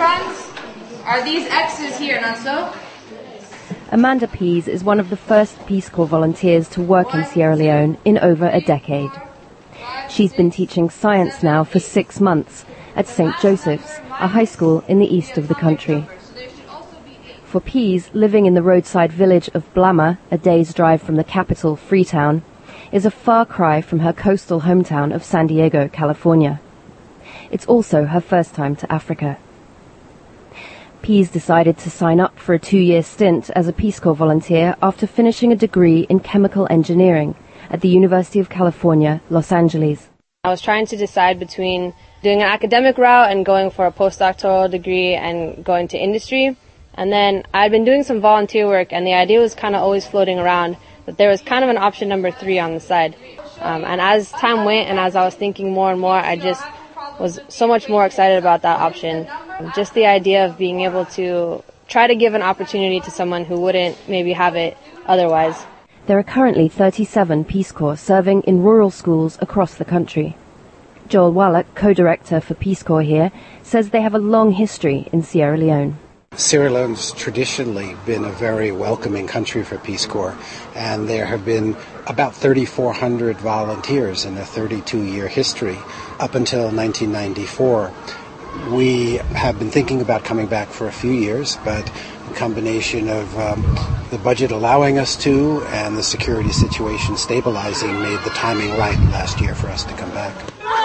chevrons are these X's here, not so? Amanda Pease is one of the first Peace Corps volunteers to work in Sierra Leone in over a decade. She's been teaching science now for 6 months at St. Joseph's, a high school in the east of the country. For Pease, living in the roadside village of Blama, a day's drive from the capital, Freetown, is a far cry from her coastal hometown of San Diego, California. It's also her first time to Africa. Pease decided to sign up for a 2-year stint as a Peace Corps volunteer after finishing a degree in chemical engineering at the University of California, Los Angeles. I was trying to decide between doing an academic route and going for a postdoctoral degree and going to industry. And then I'd been doing some volunteer work, and the idea was kind of always floating around that there was kind of an option number 3 on the side. And as time went and as I was thinking more and more, I just was so much more excited about that option. Just the idea of being able to try to give an opportunity to someone who wouldn't maybe have it otherwise. There are currently 37 Peace Corps serving in rural schools across the country. Joel Wallach, co-director for Peace Corps here, says they have a long history in Sierra Leone. Sierra Leone's traditionally been a very welcoming country for Peace Corps, and there have been about 3,400 volunteers in a 32-year history up until 1994. We have been thinking about coming back for a few years, but a combination of the budget allowing us to and the security situation stabilizing made the timing right last year for us to come back.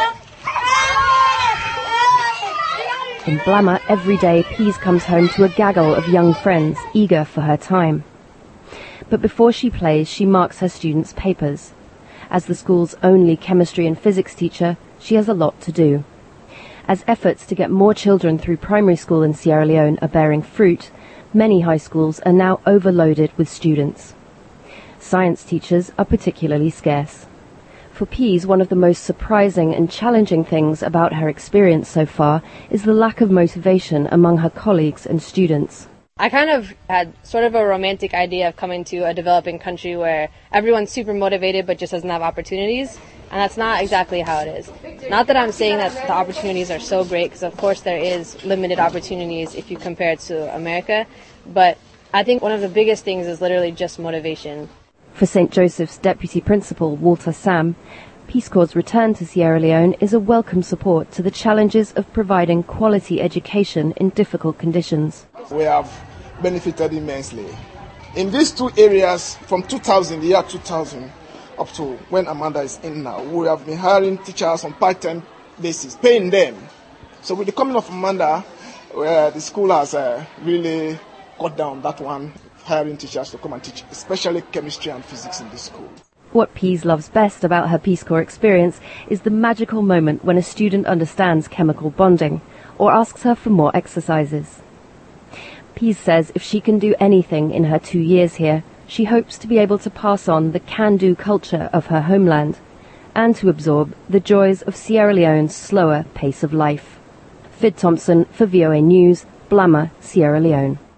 In Blama, every day, Pease comes home to a gaggle of young friends, eager for her time. But before she plays, she marks her students' papers. As the school's only chemistry and physics teacher, she has a lot to do. As efforts to get more children through primary school in Sierra Leone are bearing fruit, many high schools are now overloaded with students. Science teachers are particularly scarce. For Pease, one of the most surprising and challenging things about her experience so far is the lack of motivation among her colleagues and students. I kind of had sort of a romantic idea of coming to a developing country where everyone's super motivated but just doesn't have opportunities, and that's not exactly how it is. Not that I'm saying that the opportunities are so great, because of course there is limited opportunities if you compare it to America, but I think one of the biggest things is literally just motivation. For St. Joseph's Deputy Principal Walter Sam, Peace Corps' return to Sierra Leone is a welcome support to the challenges of providing quality education in difficult conditions. We have benefited immensely. In these 2 areas, from the year 2000, up to when Amanda is in now, we have been hiring teachers on part-time basis, paying them. So with the coming of Amanda, the school has really cut down that one, hiring teachers to come and teach, especially chemistry and physics in this school. What Pease loves best about her Peace Corps experience is the magical moment when a student understands chemical bonding or asks her for more exercises. Pease says if she can do anything in her 2 years here, she hopes to be able to pass on the can-do culture of her homeland and to absorb the joys of Sierra Leone's slower pace of life. Fid Thompson for VOA News, Blama, Sierra Leone.